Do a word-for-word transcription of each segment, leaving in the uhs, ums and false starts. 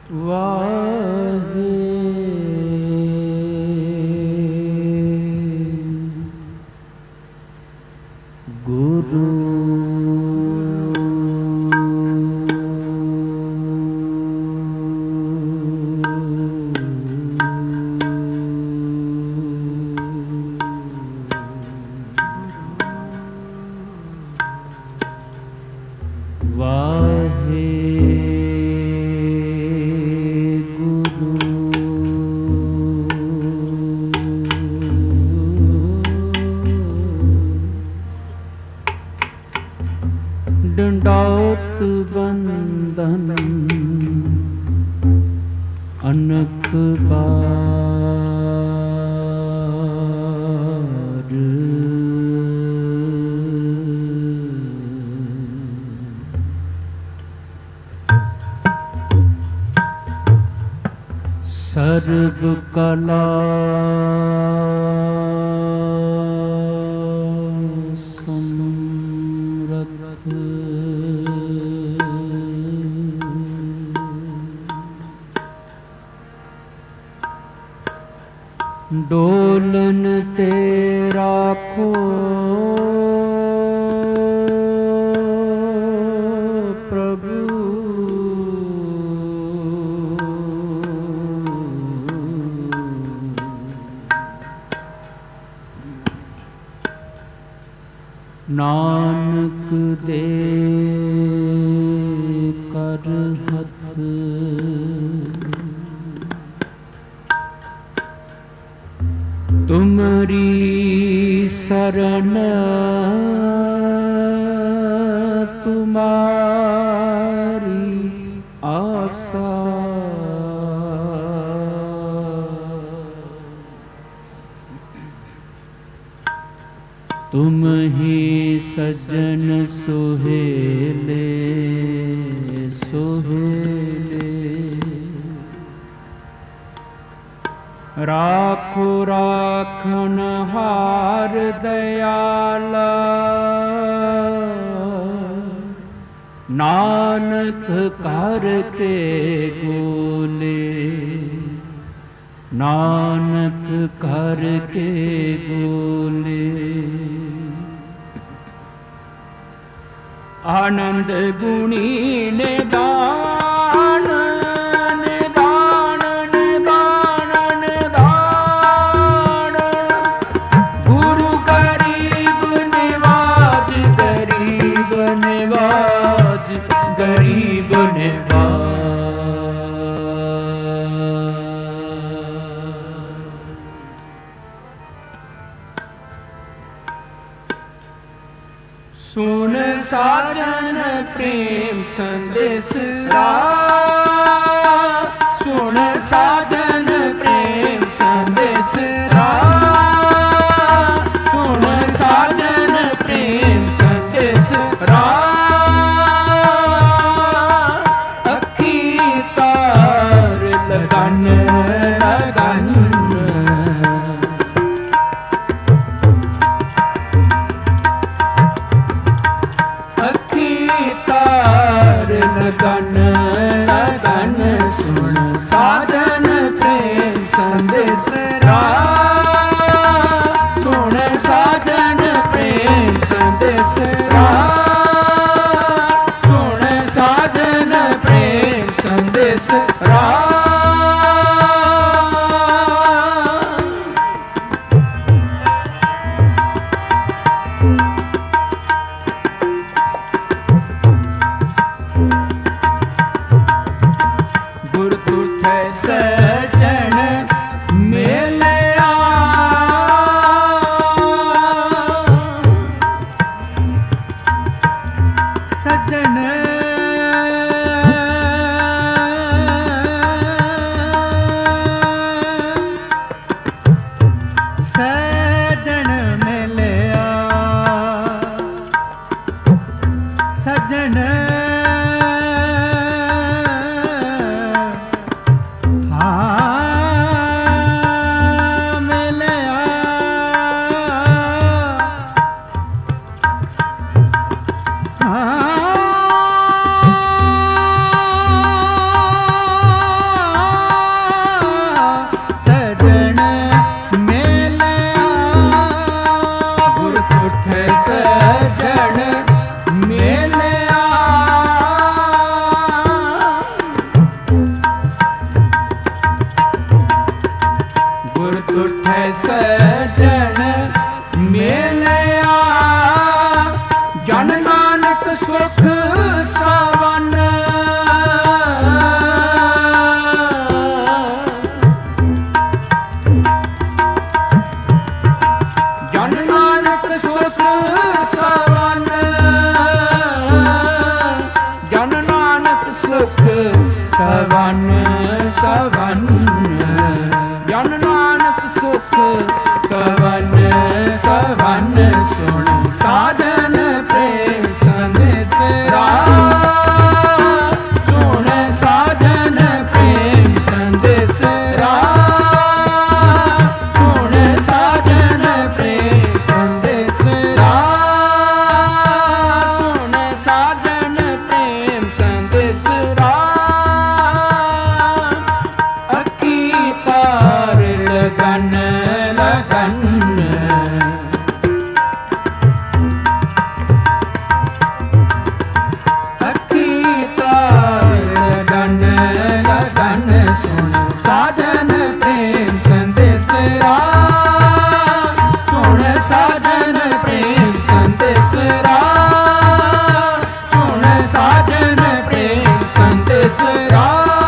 वाहे गुरु डंडौत बंदन अनक बार सर्व कला डोलन तेरा खो प्रभु नानक दे कर हथ तुमरी शरण तुम्हारी आशा तुम ही सज्जन सुहेले सुहेले राखो राखन हार दयाला नानक करके गोले नानक करके गोले आनंद गुणी ने दान गरीब सुन साजन प्रेम संदेश सुन साजन प्रेम संदेश सुन साजन प्रेम संदेश लगन लगन अखी तार लगन लगन सुन साधन प्रेम संदेश सुन साधन प्रेम संदेश सुन साधन प्रेम संदेश ਸੁਖ ਸਵਨ ਸਵਨ ਜਨ ਨਾਨਕ ਸੁਖ ਸਵਨ ਸਵਨ ਸੁਣ ਸਾਧਨ ਪ੍ਰੇਮ ਸੰਦੇਸਰਾ ਸੁਣ ਸਾਧਨ ਪ੍ਰੇਮ ਸੰਦੇਸਰਾ ਸੁਣ ਸਾਧਨ ਪ੍ਰੇਮ ਸੰਦੇਸਰਾ ਸੁਣ ਸਾਧਨ ਪ੍ਰੇਮ ਸੰਦੇਸਰਾ ਅੱਖੀ ਪਾਰ ਲਗਨ ਲਗਨ ਸਾਧਨ ਪ੍ਰੇਮ ਸੰਦੇਸਰਾ ਸੁਣ ਸਾਧਨ ਪ੍ਰੇਮ ਸੰਦੇਸਰਾ ਸੁਣ ਸਾਧਨ ਪ੍ਰੇਮ ਸੰਦੇਸਰਾ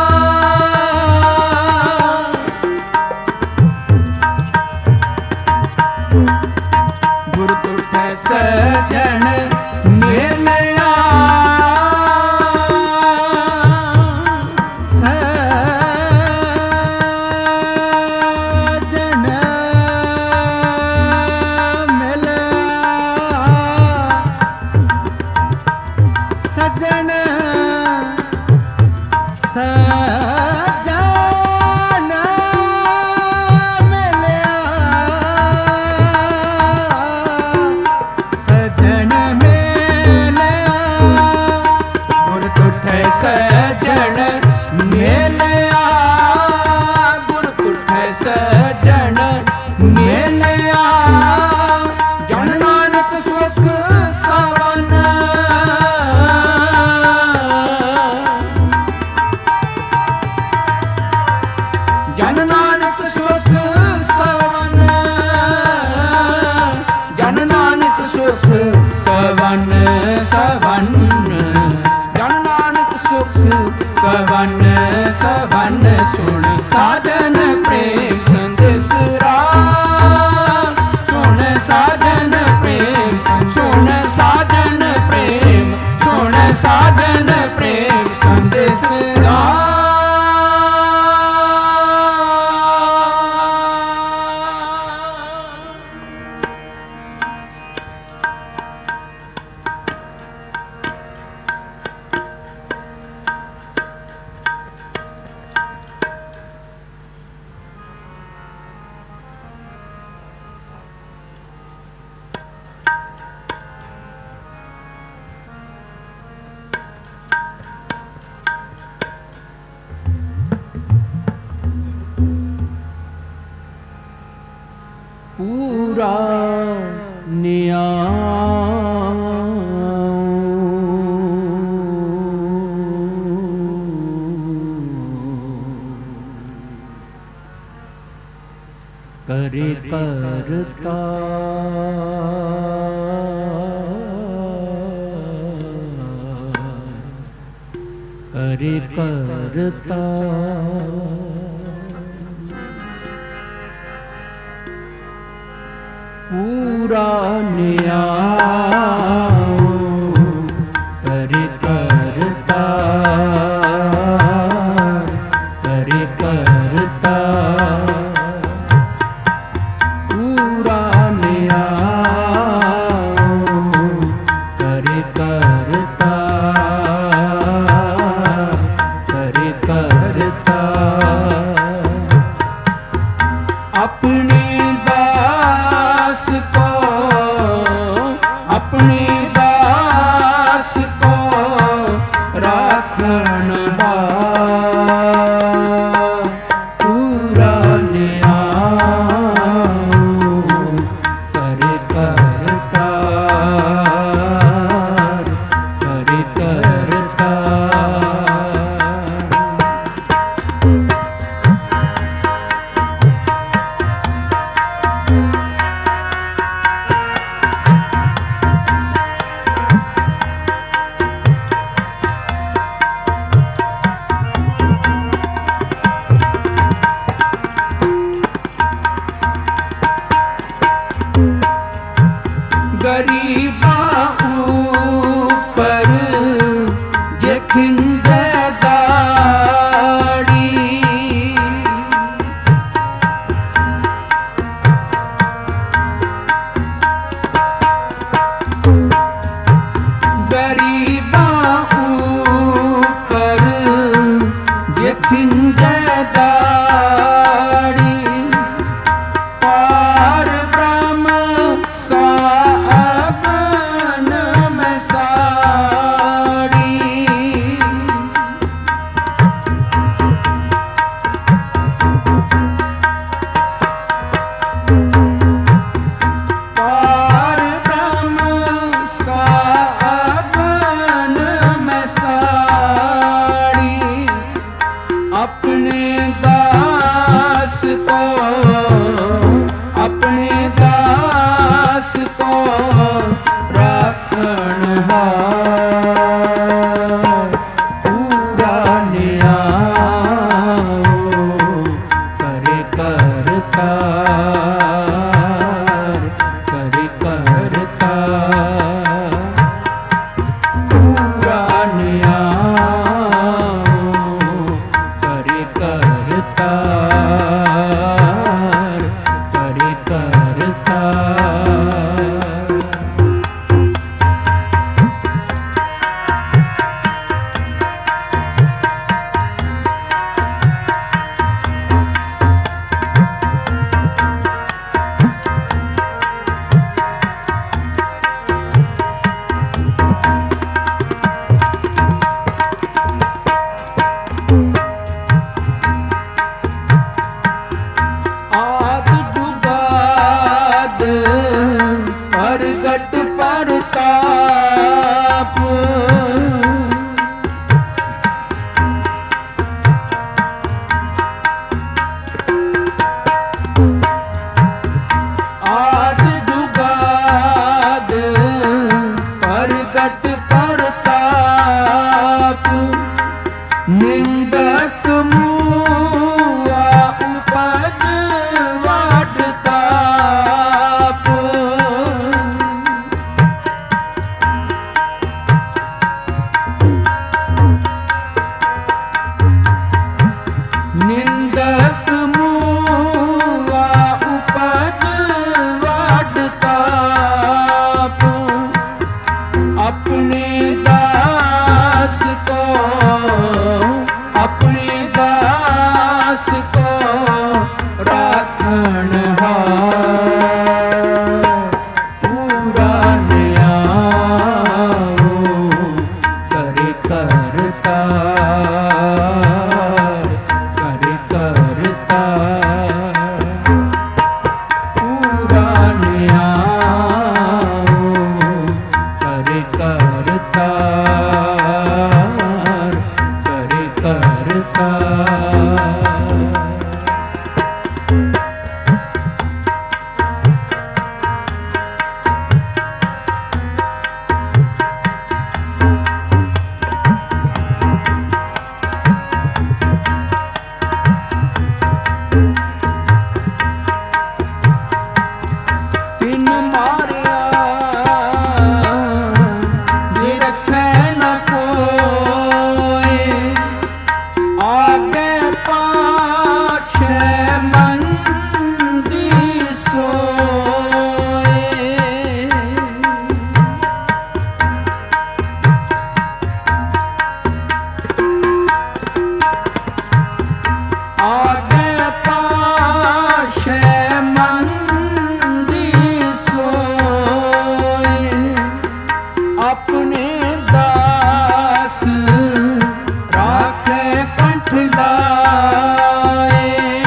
ਗੁਰ ਤੁਠੈ ਸਜਣ ਮੇਲਿਆ ਸਜਣ ਸਜਣ ਮਿਲਿਆ ਸਜਣ ਮਿਲਿਆ ਗੁਰ ਤੁਠੈ ਸਜਣ ਮਿਲਿਆ ਗੁਰ ਤੁਠੈ ਸਜਣ ਮਿਲਿਆ ਜਨ ਨਾਨਕ ਸੁਖ ਸਵਨ ਜਨ ਨਾਨਕ ਸੁਖ ਸਵਨ ਜਨ ਨਾਨਕ ਸੁਖ ਸਵਨ ਸਵਨ ਜਨ ਨਾਨਕ ਸੁਖ ਸਵਨ ਸਵਨ ਸੁਣ ਸਾਧਨ ਪ੍ਰੇਮ ਸੰਦੇਸਰਾ ਸੁਣ ਸਾਧਨ ਪ੍ਰੇਮ ਸੁਣ ਸਾਧਨ ਪ੍ਰੇਮ ਸੁਣ ਸਾਧਨ ਪ੍ਰੇਮ ਸੰਦੇਸਰਾ ਪੂਰਾ ਨਿਆਂ ਕਰੇ ਕਰਤਾ ਕਰੇ ਕਰਤਾ ਪੂਰਾ ਨਿਆਂ ਕਰੇ ਕਰਤਾ ਕਰੇ ਕਰਤਾ ਪੂਰਾ ਨਿਆਂ ਕਰੇ ਕਰਤਾ ਕਰੇ ਕਰਤਾ ਆਪਣੀ ਦਾਸ ਕੋ ਆਪਣੀ खिंजे दाढ़ी पार ब्रह्म साबन में साड़ी पार ब्रह्म साबन में साड़ी अपने दास को अपने दास को राखण हार पूरा न्याय करे करतार करे करतार पूरा न्याय करे करतार करे करतार आद जुगाद प्रगट परताप आद जुगाद प्रगट परताप निंदक मुआ उपज वाटताप निंदक मुआ उपज वाटताप अपने दास को अपने दास को राखण हार पूरा न्याय करे करतार करे करतार पूरा न्याय करे करतार करे करतार तिन मारिया जे रखे न कोई आगे पाछे मंदी सोए आगे पाछे मंदी सोए अपने दास राखे कंठ लाए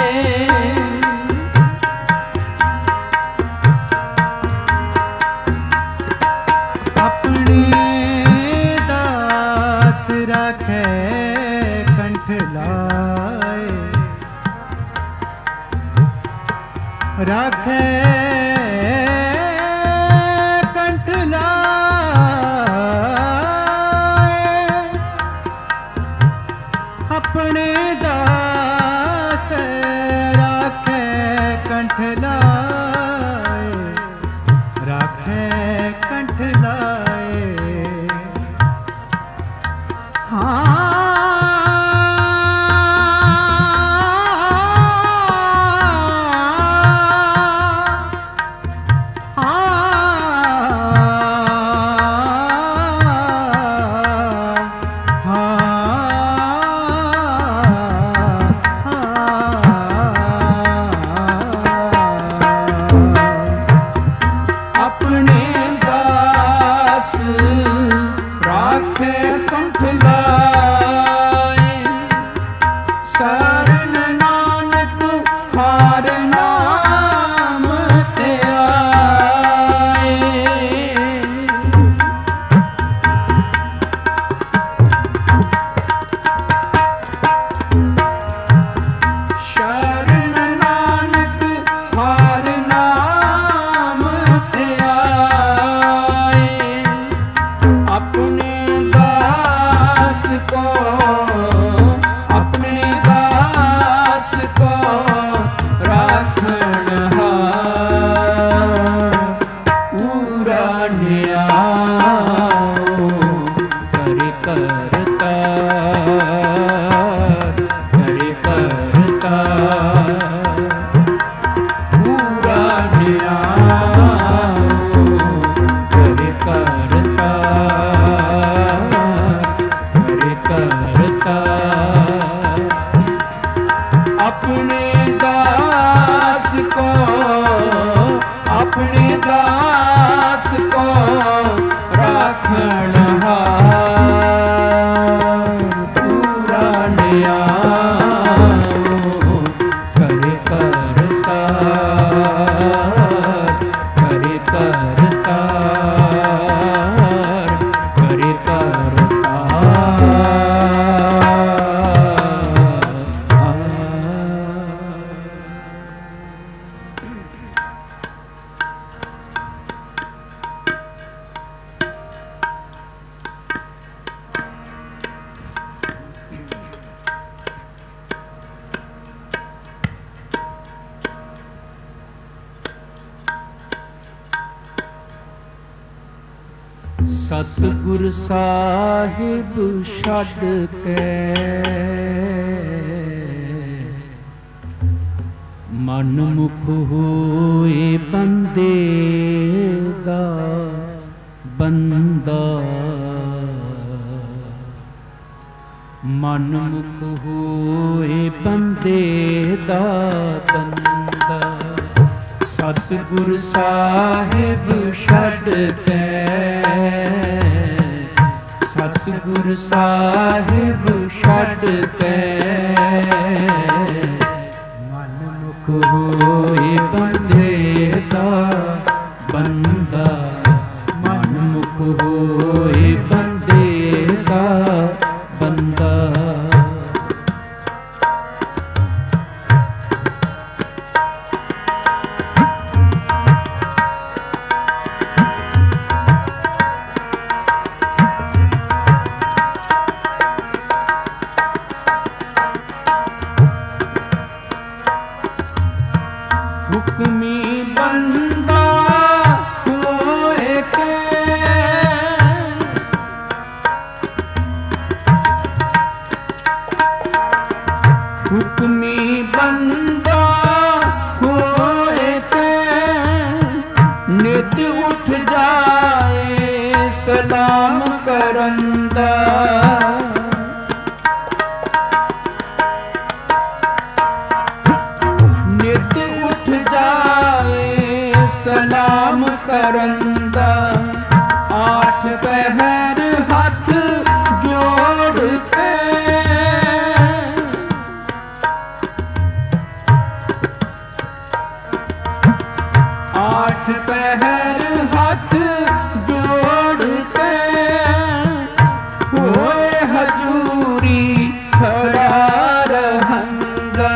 अपने दास राखे कंठ लाए राखे कंठ लाए अपने दास राखे कंठ लाए राखे कंठ लाए हाँ हाँ करता अपने दास को अपने दास को राखण हार पूरा न्याओ करे करता करे करता करे करता सतगुर साहिब छड़ के मन मुख होए बंदे दा बंदा मन मुख होए बंदे दा बंदा सतगुर साहिब छड़ के सतगुर साहिब छड़ के मन मुख होए बंदे दा बंदा मन मुख होए बंदे दा बंदा हुक्मी बंदा होए के हुक्मी बंदा होए के नित उठ जाए सलाम करंदा नित उठ जाए सलाम करंदा आठ पहर हाथ जोड़ के आठ पहर हाथ जोड़ के होए हजूरी खड़ा रहंदा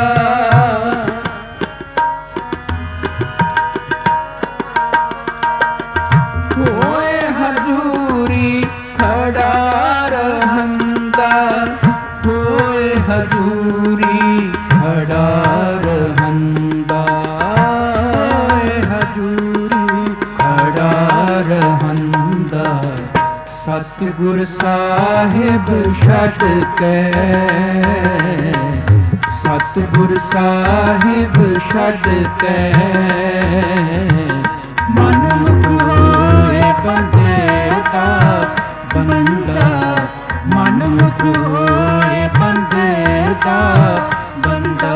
होए हजूरी खड़ा रहंदा होए हजूरी खड़ा रहंदा होए हजूरी खड़ा रहंदा सतगुर साहिब छड़ के सतगुर साहिब छड़ के मन मुख होए बंदे दा बंदा मन मुख होए बंदे दा बंदा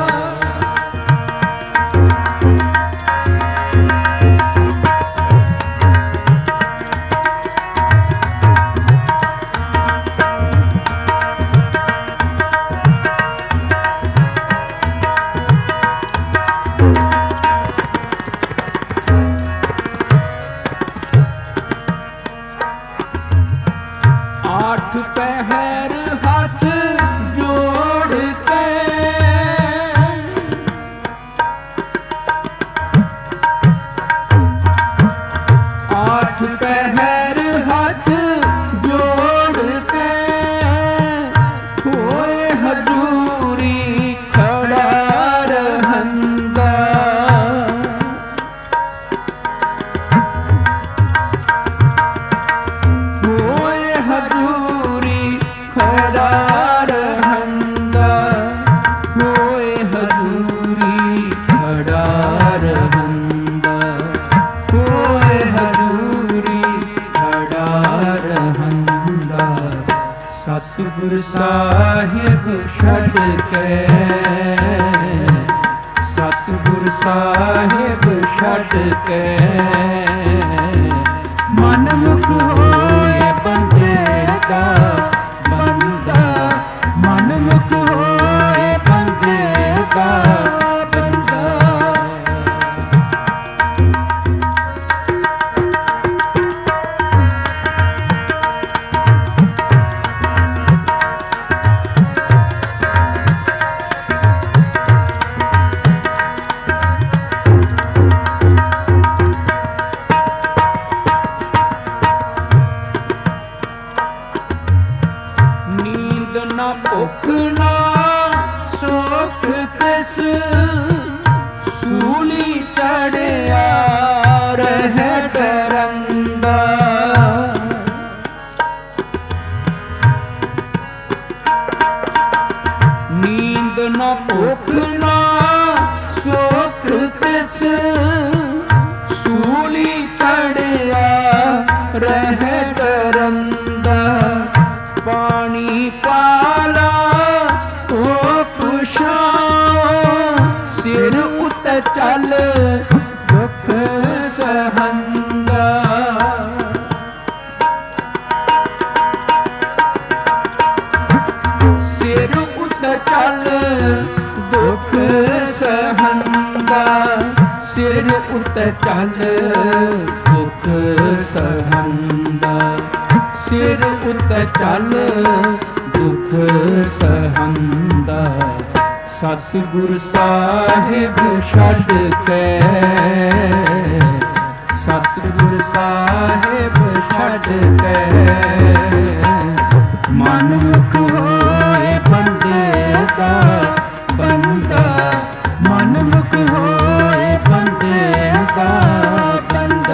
आठ पहर हाथ जोड़ के आठ पहर हाथ जोड़ के होए हजूरी खड़ा रहंदा होए हजूरी खड़ा रहंदा होए हजूरी खड़ा रहंदा होए हजूरी खड़ा रहंदा सतगुर ਸਤਿਗੁਰ ਸਾਹਿਬ ਛੱਡ ਕੇ, ਸਤਿਗੁਰ ਸਾਹਿਬ ਛੱਡ ਕੇ, ਮਨ ਮੁਖ ਹੋਏ ਬੰਦੇ ਦਾ ਬੰਦਾ, ਮਨ ਮੁਖ ਹੋਏ ਬੰਦੇ ਦਾ ਬੰਦਾ। ਭੁੱਖ ਨਾ ਸੁਖ ਤਿਸ ਸੂਲੀ ਚੜਿਆ ਰਹਿ ਡਰੰਦਾ, ਨੀਂਦ ਨਾ ਭੁੱਖ ਨਾ ਸੁਖ ਤਿਸ ਸੂਲੀ ਚੜਿਆ ਰਹਿ ਡਰੰਦਾ। ਪਾਣੀ ਪਾਲਾ ਧੁੱਪ ਛਾਂ ਸਿਰ ਉੱਤੇ ਚੱਲ ਦੁੱਖ ਸਹੰਦਾ, ਸਿਰ ਉੱਤੇ ਚੱਲ ਦੁੱਖ ਸਹੰਦਾ, ਸਿਰ ਉੱਤੇ ਚੱਲ ਦੁੱਖ ਸਹੰਦਾ, ਸਿਰ ਉੱਤੇ ਚੱਲ ਦੁੱਖ ਸਹੰਦਾ। ਸਤਿਗੁਰ ਸਾਹਿਬ ਛੱਡ ਕੇ, ਸਤਿਗੁਰ ਸਾਹਿਬ ਛੱਡ ਕੇ, ਮਨ ਮੁਖ ਹੋਏ ਬੰਦੇ ਦਾ ਬੰਦਾ, ਮਨ ਮੁਖ ਹੋਏ ਬੰਦੇ ਦਾ ਬੰਦਾ।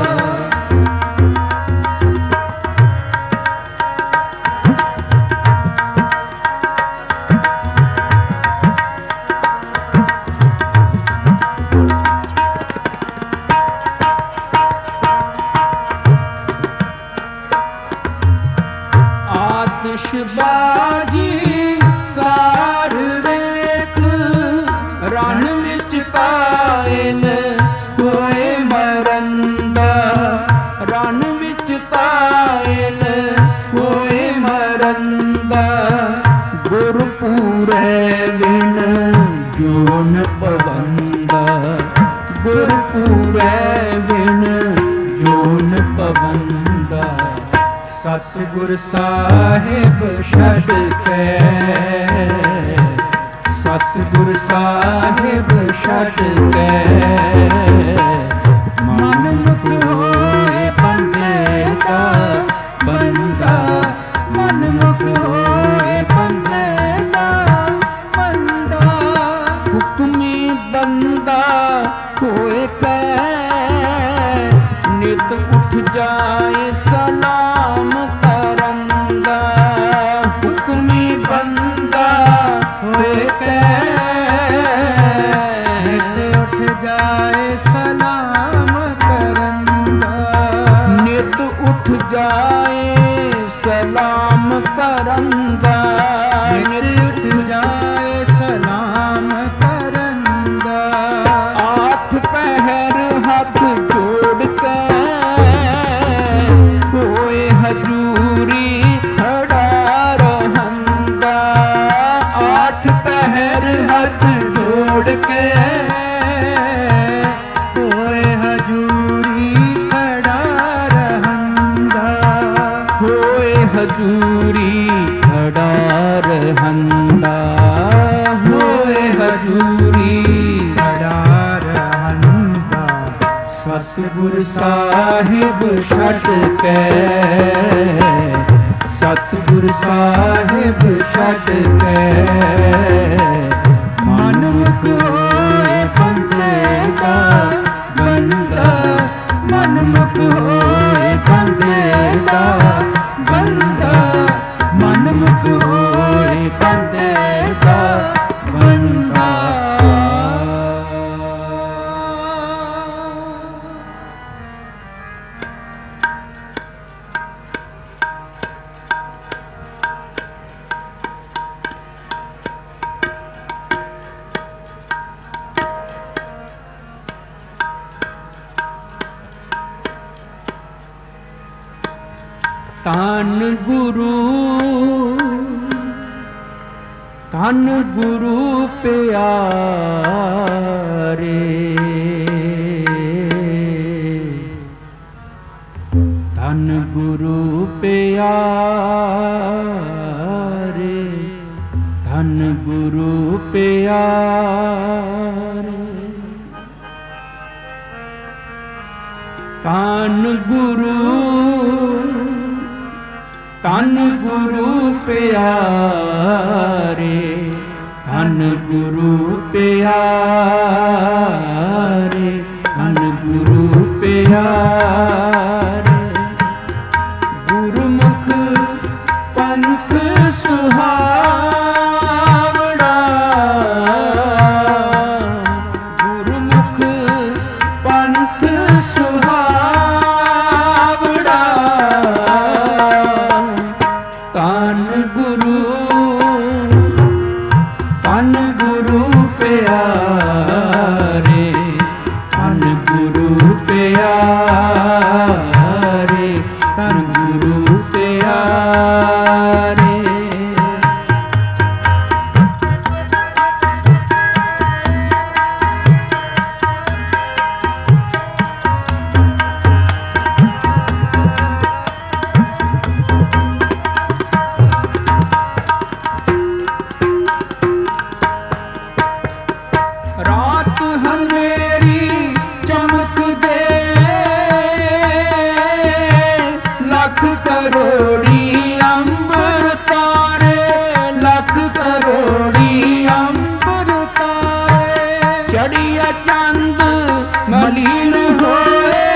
ਆਤਿਸ਼ਬਾਜੀ ਸਾਰ ਵੇਖ ਰਣ ਵਿੱਚ ਕਾਇਲ ਹੋਏ ਮਰੰਦਾ, ਰਣ ਵਿੱਚ ਕਾਇਲ ਹੋਏ ਮਰੰਦਾ। ਗੁਰਪੂਰੈ ਵਿਣ ਜੋਨ ਪਵੰਦਾ, ਗੁਰਪੂਰੈ ਵਿਣ ਜੋਨ ਪਵੰਦਾ। ਸਤਿਗੁਰ ਸਾਹਿਬ ਛੱਡ ਕੇ, ਸਤਿਗੁਰ ਸਾਹਿਬ ਛੱਡ ਕੇ, ਮਨ ਮੁਖ ਹੋਏ ਬੰਦੇ ਦਾ ਬੰਦਾ, ਮਨ ਮੁਖ ਹੋਏ ਬੰਦੇ ਦਾ ਬੰਦਾ। ਹੁਕਮੀ ਬੰਦਾ ਹੋਏ ਕੈ ਨਿਤ ਉੱਠ ਜਾਏ ਸਲਾਮ ਕਰਨ ਦਾ, ਹੁਕਮੀ ਬੰਦਾ ਹੋਏ ਕੈ ਨਿਤ ਉੱਠ ਜਾਏ ਸਲਾਮ ਕਰਨ ਦਾ, ਨਿਤ ਉੱਠ ਜਾਏ ਸਲਾਮ ਕਰਨ ਦਾ, ਨਿਤ ਉੱਠ ਜਾਏ ਸਲਾਮ ਕਰਨ ਦਾ। ਆਠ ਪਹਿਰ ਹੱਥ ਜੋੜ ਕੇ ਹੋਏ ਹਜ਼ੂਰੀ ਖੜਾ ਰਹੰਦਾ, ਆਠ ਪਹਿਰ ਹੱਥ ਜੋੜ ਕੇ ਹੋਏ ਹਜ਼ੂਰੀ ਖੜਾ ਰਹੰਦਾ, ਹੋਏ ਹਜ਼ੂਰੀ ਖੜਾ ਰਹੰਦਾ, ਹੋਏ ਹਜ਼ੂਰੀ ਖੜਾ ਰਹੰਦਾ। ਸਤਿਗੁਰ ਸਾਹਿਬ ਛੱਡ ਕੇ, ਸਤਿਗੁਰ ਸਾਹਿਬ ਛੱਡ ਕੇ, ਮਨ ਮੁਖ ਹੋਏ ਬੰਦੇ ਦਾ ਬੰਦਾ, ਮਨ ਮੁਖ ਹੋਏ ਬੰਦੇ ਦਾ ਬੰਦਾ, ਮਨ ਮੁਖ ਹੋਏ ਬੰਦੇ ਦਾ ਬੰਦਾ। ਧੰਨ ਗੁਰੂ ਧੰਨ ਗੁਰੂ ਪਿਆਰੇ ਧੰਨ ਗੁਰੂ ਪਿਆਰੇ ਧੰਨ ਗੁਰੂ ਪਿਆਰੇ ਧੰਨ ਗੁਰੂ ਧੰਨ ਗੁਰੂ ਪਿਆਰੇ ਧੰਨ ਗੁਰੂ ਪਿਆਰੇ ਧੰਨ ਗੁਰੂ ਪਿਆਰੇ ਗੁਰਮੁਖ ਪੰਥ ਸੁਹਾਵੜਾ ਗੁਰਮੁਖ ਪੰਥ ਸੁਹਾਵੜਾ ਧੰਨ ਗੁਰੂ ਧੰਨ ਗੁਰੂ ਪਿਆਰੇ ਧੰਨ ਗੁਰੂ ਪਿਆਰੇ ਧੰਨ ਗੁਰੂ ਪਿਆਰੇ ਰਾਤ ਹਨੇਰੀ ਚਮਕ ਦੇ ਲੱਖ ਕਰੋੜੀ ਅੰਬਰ ਤਾਰੇ ਲੱਖ ਕਰੋੜੀ ਅੰਬਰ ਤਾਰੇ ਚੜ੍ਹਿਆ ਚੰਦ ਮਲੀਨ ਹੋਏ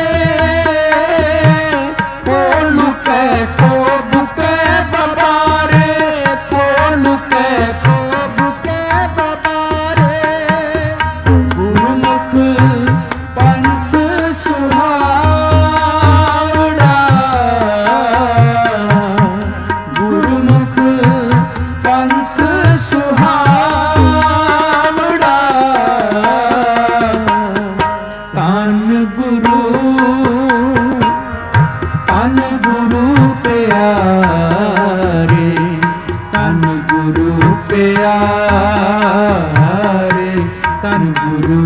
ਕੋਲ ਲੁਕੈ ਕੋ ਬੁਕੇ ਬਬਾਰੇ ਕੋਲ ਲੁਕੈ ਕੋ ਬੁਕੇ ਬਬਾਰੇ ਗੁਰਮੁਖ ਪੰਥ ਸੁਹਾਵੜਾ ਗੁਰਮੁਖ ਪੰਥ ਸੁਹਾਵੜਾ ਧੰਨ ਗੁਰੂ ਧੰਨ ਗੁਰੂ ਪਿਆਰੇ ਧੰਨ ਗੁਰੂ ਪਿਆਰੇ ਧੰਨ ਗੁਰੂ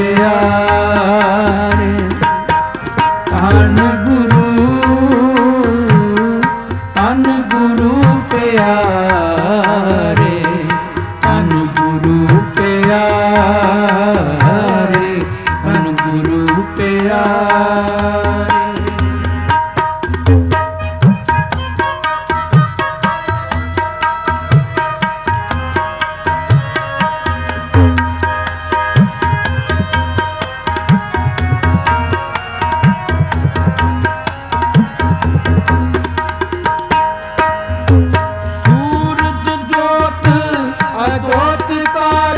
ਪਿਆਰੇ ਧੰਨ ਗੁਰੂ ਧੰਨ ਗੁਰੂ ਪਿਆਰੇ ਧੰਨ ਗੁਰੂ ਪਿਆਰੇ ਧੰਨ ਗੁਰੂ ਪਿਆਰੇ ਸੂਰਜ ਜੋਤ ਅਜੋਤ ਕਰ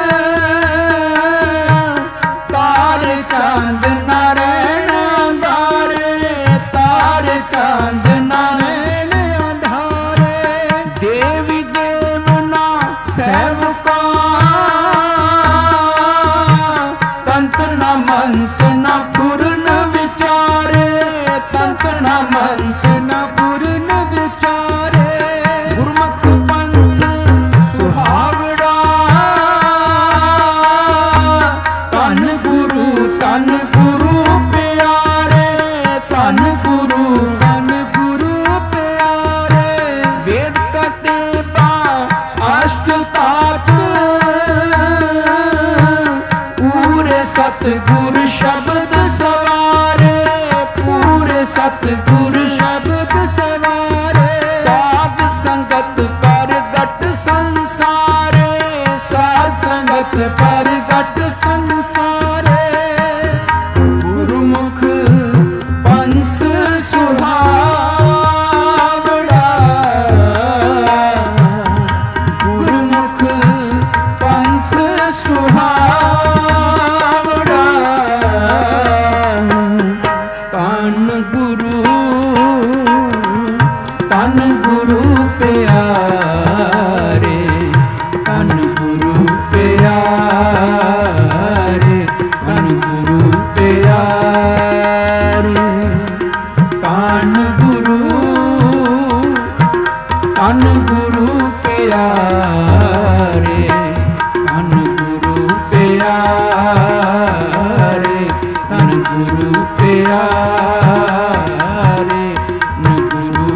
ਤਾਰ ਚੰਦ ਨਾਰਾਇਣ ਅੰਧਾਰੇ ਤਾਰ ਚੰਦ ਨਾਰਾਇਣ ਅੰਧਾਰੇ ਦੇਵੀ ਦੇਵਨਾ ਸੇਵਕਾ ਤੰਤ ਨ ਮੰਤ ਨ ਪੁਰਨ ਵਿਚਾਰੇ ਤੰਤ ਨ ਮੰਤ ਨ ਪੁਰਨ ਵਿਚਾਰੇ ਗੁਰਮੁਖ ਪੰਥ ਸੁਹਾਵੜਾ ਧੰਨ ਗੁਰੂ ਧੰਨ ਗੁਰੂ ਪਿਆਰੇ ਧੰਨ ਗੁਰੂ ਧੰਨ ਗੁਰੂ ਪਿਆਰੇ ਵੇਦ ਕਤੇਬਾ ਅਸ਼ਟ ਤਾਤ ਪੂਰੇ ਸਤਿਗੁਰ ਸ਼ਬਦ ਸਵਾਰੇ ਪੂਰੇ ਸਤਿਗੁਰ ਸ਼ਬਦ ਸਵਾਰੇ ਸਾਧ ਸੰਗਤ ਪ੍ਰਗਟ ਸੰਸਾਰੇ ਸਾਧ ਸੰਗਤ ਪ੍ਰਗਟ ਸੰਸਾਰੇ ਗੁਰਮੁਖ ਪੰਥ ਸੁਹਾਵੜਾ ਗੁਰਮੁਖ ਪੰਥ ਸੁਹਾਵੜਾ ਧੰਨ ਗੁਰੂ ਧੰਨ ਗੁਰੂ ਪਿਆਰੇ ਧੰਨ ਗੁਰੂ ਪਿਆਰੇ ਪਿਆਰੇ, ਧੰਨ ਗੁਰੂ ਪਿਆਰੇ, ਧੰਨ ਗੁਰੂ ਪਿਆਰੇ, ਧੰਨ ਗੁਰੂ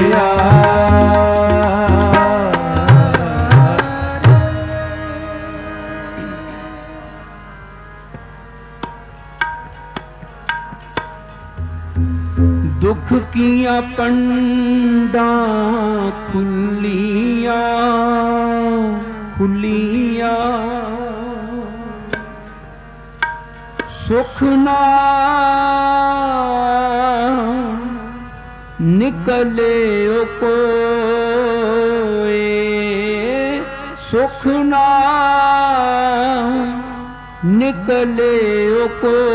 ਪਿਆਰੇ। ਦੁੱਖ ਕੀਆਂ ਪੰਡਾਂ ਖੁੱਲੀਆਂ ਖੁੱਲੀਆਂ, ਸੁਖ ਨਾ ਨਿਕਲੇ ਓ ਕੋਏ, ਸੁਖ ਨਾ ਨਿਕਲੇ ਓ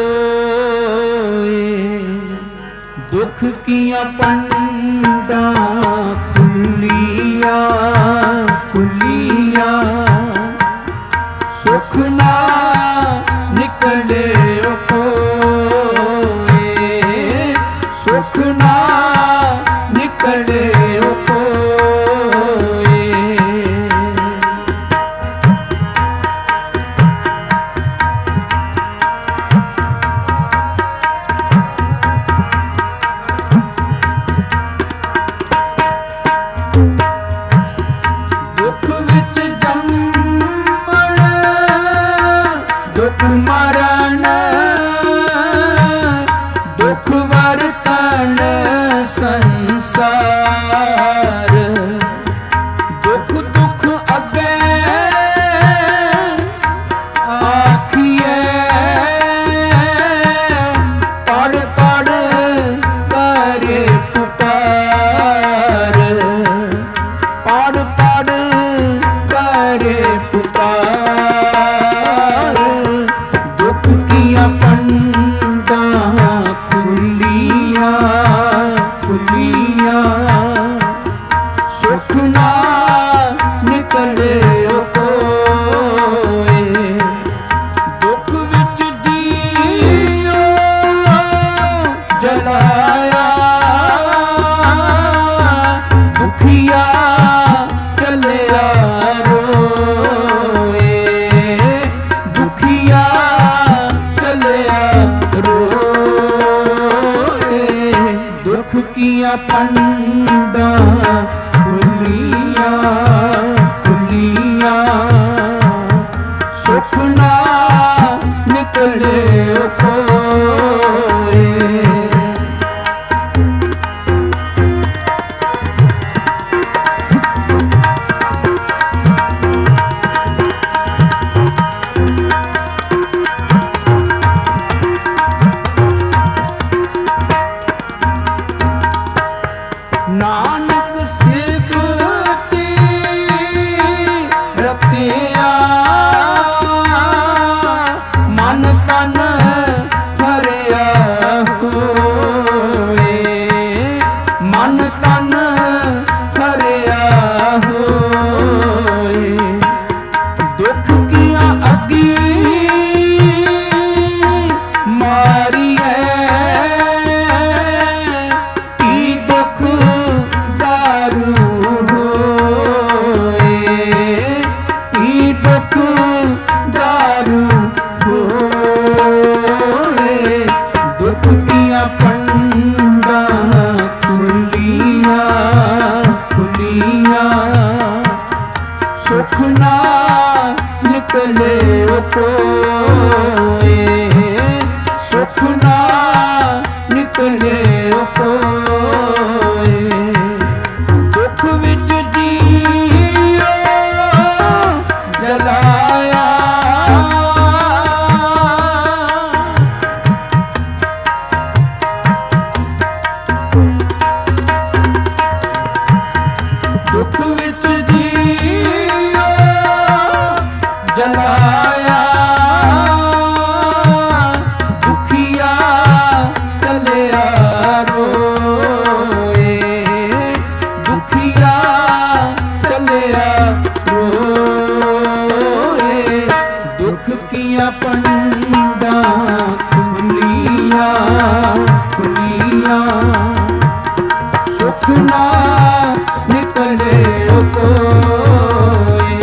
ਕੋਏ। ਦੁੱਖ ਕੀਆਂ ਪੰਡਾਂ ਖੁੱਲੀਆਂ ਖੁੱਲੀਆਂ, ਸੁਖ ਨਾ ਨਿਕਲੇ ਓ ਕੋਏ, ਸੁਖ ਨਾ ਨਿਕਲੇ ਓ ਕੋਏ। ਦੁੱਖ ਵਿੱਚ ਜੰਮਣ, ਦੁੱਖ ਮਰਨ, ਦੁੱਖ ਵਰਤਣ ਸੰਸਾਰ। ਦੁੱਖ ਦੁੱਖ ਅੱਗੇ ਆਖੀਏ, ਪੜ ਪੜ ਕਰੇ ਪੁਕਾਰ, ਪੜ ਪੜ ਕਰੇ ਪੁਕਾਰ। ਦੁੱਖ ਕੀਆਂ ਪੰਡਾਂ ਖੁੱਲੀਆਂ ਖੁੱਲੀਆਂ, ਸੁਖ ਨਾ ਨਿਕਲੇ ਓ ਕੋਏ। ਦੁੱਖ ਵਿੱਚ ਜੀਓ ਜਲਾਇਆ, ਦੁਖੀਆ ਚੱਲਿਆ ਰੋਏ, ਦੁਖੀਆ ਚੱਲਿਆ ਰੋਏ। ਦੁੱਖ ਕੀਆਂ ਪੰਡਾਂ ਖੁੱਲੀਆਂ ਖੁੱਲੀਆਂ, ਸੁਖ ਨਾ ਨਿਕਲੇ ਓ ਕੋਏ। ਨਾਨਕ ਸਿਫਤੀ ਰੱਖਿਆ, ਮਨ ਤਨ ਹਰਿਆ ਹੋਏ, ਮਨ ਤਨ ਹਰਿਆ ਹੋਏ। ਦੁੱਖ ਕੀਆਂ ਅੱਗੀ ਮਾਰੀਐ, ਕੀ ਦੁੱਖ ਦਾਰੂ ਹੋਏ, ਕੀ ਦੁੱਖ ਦਾਰੂ ਹੋਏ। ਦੁੱਖ ਕੀਆਂ ਪੰਡਾਂ ਖੁੱਲੀਆਂ ਖੁੱਲੀਆਂ, ਸੁਖ ਨਾ ਨਿਕਲੇ ਓ ਕੋਏ, ਸੁਖ ਨਾ ਨਿਕਲੇ ਓ ਕੋਏ। ਦੁੱਖ ਵਿੱਚ ਜੀਓ ਜਲਾਇਆ, ਦੁੱਖ ਵਿੱਚ ਜੀਓ ਜਲਾਇਆ, ਦੁਖੀਆ ਚੱਲਿਆ ਰੋਏ, ਦੁਖੀਆ ਚੱਲਿਆ ਰੋਏ। ਦੁੱਖ ਕੀਆਂ ਪੰਡਾਂ ਖੁੱਲੀਆਂ ਖੁੱਲੀਆਂ, ਸੁਖ ਨਾ ਨਿਕਲੇ ਓ ਕੋਏ।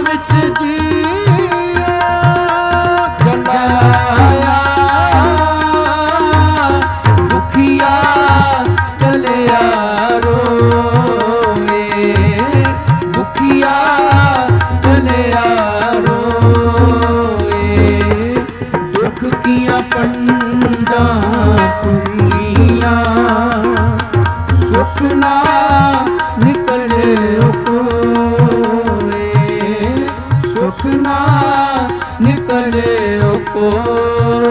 ਵਿੱਚ ਜੀਆ ਚਲਾਇਆ ਦੁਖੀਆ ਚਲਿਆ ਰੋਏ ਦੁਖੀਆ ਚਲਿਆ ਰੋਏ ਦੁੱਖ ਕੀਆਂ ਪੰਡਾਂ ਖੁੱਲੀਆਂ ਸੁਖ ਨਾ ਨਿਕਲੇ ਕੋਏ ਸੁਖ ਨਾ ਨਿਕਲੇ ਕੋਏ